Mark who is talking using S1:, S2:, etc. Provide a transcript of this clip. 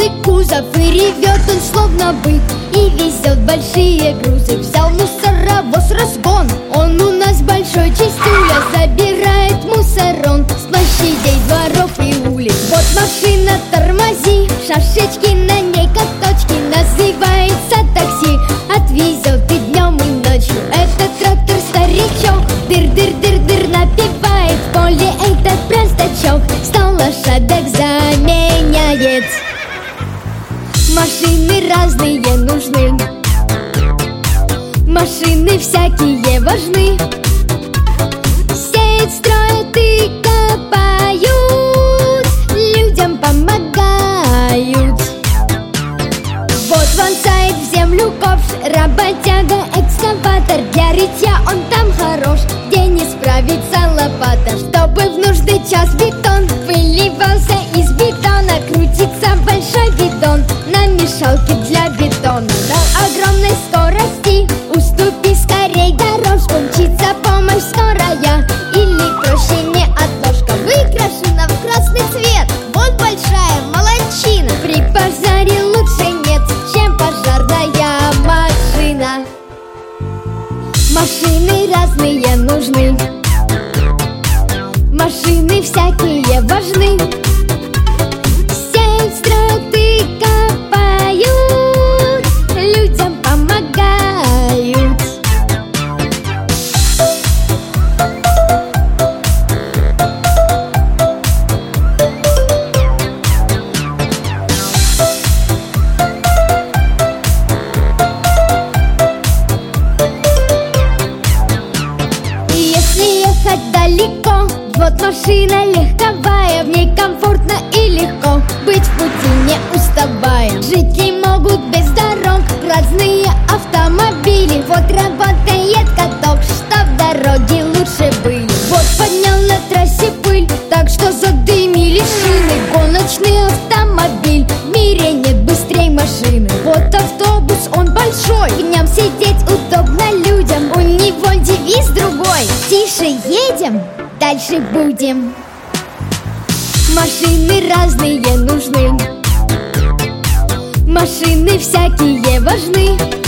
S1: полный кузов, и ревет он словно бык, и везет большие грузы. Взял мусоровоз разгон, он у нас большой чистюля, забирает мусорон с площадей, дворов и улиц. Вот машина, тормози, шашечки на ней как точки, называется такси, отвезет и днем, и ночью. Этот трактор-старичок дыр-дыр-дыр-дыр напевает, в поле этот простачок 100 лошадок заменяет. Машины разные нужны, машины всякие важны. Сеют, строят и копают, людям помогают. Вот вонзает в землю ковш, работяга, экскаватор. Для рытья он там хорош, где не справится лопата. Чтобы в нужный час бетон выливался из бетона, крутится большой бидон на мешалке для бетона. На огромной скорости уступи скорей дорожку, мчится помощь скорая, или проще неотложка. Выкрашена в красный цвет, вот большая молодчина. При пожаре лучше нет, чем пожарная машина. Машины разные нужны, машины всякие важны. Сеют, строят и копают, людям помогают. Если ехать далеко, вот машина легковая, в ней комфортно и легко быть в пути, не уставая. Жители могут без дорог, разные автомобили. Вот работает каток, чтоб дороги лучше были. Вот поднял на трассе пыль, так что задымили шины. Гоночный автомобиль, в мире нет быстрей машины. Вот автобус, он большой, в нем сидеть удобно людям. У него девиз другой: тише едем, дальше будем. Машины разные нужны, машины всякие важны.